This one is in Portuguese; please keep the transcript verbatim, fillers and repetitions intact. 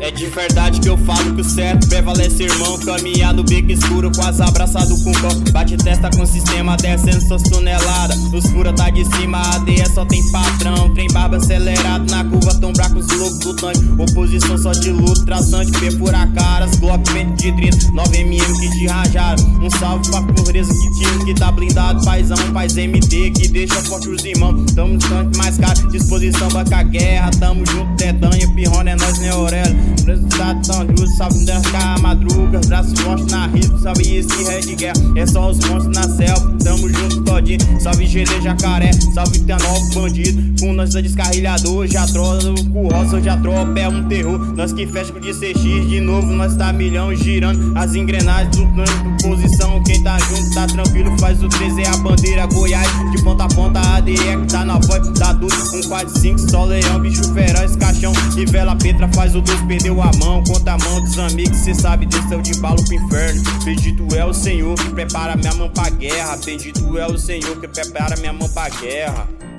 É de verdade que eu falo que o certo prevalece, irmão. Caminhar no beco escuro, quase abraçado com cão. Bate testa com o sistema, descendo suas toneladas. Os fura tá de cima, a D E só tem patrão. Trem barba acelerado na curva, tão bracos loucos do tanque. Oposição só de luto, traçante, perfura caras. Glock vinte de trinta, nove milímetros que te rajaram. Um salve pra pobreza que tiro, que tá blindado. Paizão, paz M D, que deixa forte os irmãos. Tamo no tanque mais caro, disposição banca a guerra. Tamo junto, Dedanha, Pirrona, é nós, né, Aurélio? Resultado tão justo, salve dançar a madruga. Braços fortes na risco, salve esse ré de guerra. É só os monstros na selva, tamo junto todinho. Salve G D Jacaré, salve T nove bandido. Com nós é descarrilhador, já trola com roça, já tropa é um terror. Nós que fecha com de C X, de novo nós tá milhão girando. As engrenagens do plano de posição. Quem tá junto tá tranquilo, faz o treze é a bandeira Goiás. De ponta a ponta a D E que tá na voz da dúvida. Um quatro cinco, só leão, bicho feroz, caixão. E vela Petra faz o dois, perdeu a mão. Conta a mão dos amigos, cê sabe, desceu de balo pro inferno. Bendito é o Senhor que prepara minha mão pra guerra. Bendito é o Senhor que prepara minha mão pra guerra.